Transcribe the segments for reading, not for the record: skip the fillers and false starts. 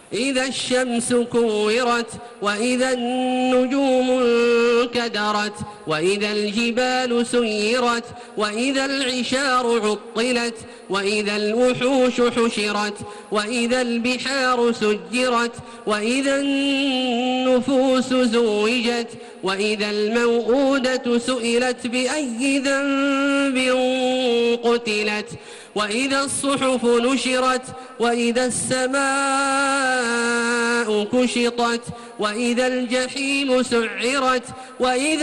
إذا الشمس كورت وإذا النجوم انكدرت وإذا الجبال سيرت وإذا العشار عطلت وإذا الوحوش حشرت وإذا البحار سجرت وإذا النفوس زوجت وإذا الموءودة سئلت بأي ذنب قتلت وإذا الصحف نشرت وإذا السماء كشطت وإذا الجحيم سعرت وإذا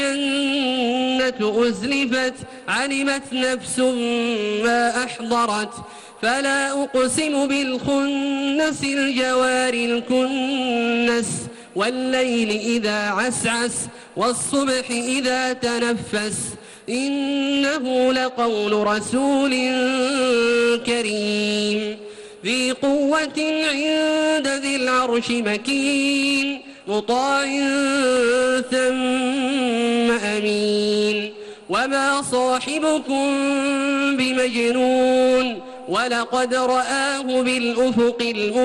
الجنة أزلفت علمت نفس ما أحضرت فلا أقسم بالخنس الجوار الكنس والليل إذا عسعس والصبح إذا تنفس إنه لقول رسول كريم ذي قوة عند ذي العرش مكين مطاع ثم أمين وما صاحبكم بمجنون ولقد رآه بالأفق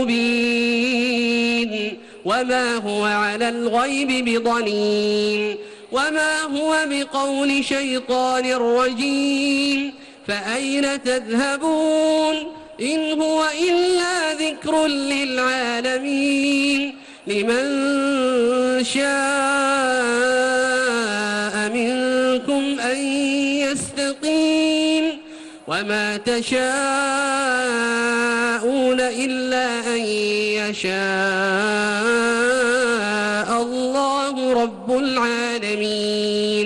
المبين وما هو على الغيب بضنين وما هو بقول شيطان رجيم فأين تذهبون إن هو إلا ذكر للعالمين لمن شاء منكم أن يستقيم وما تشاءون إلا أن يشاء الله رب العالمين.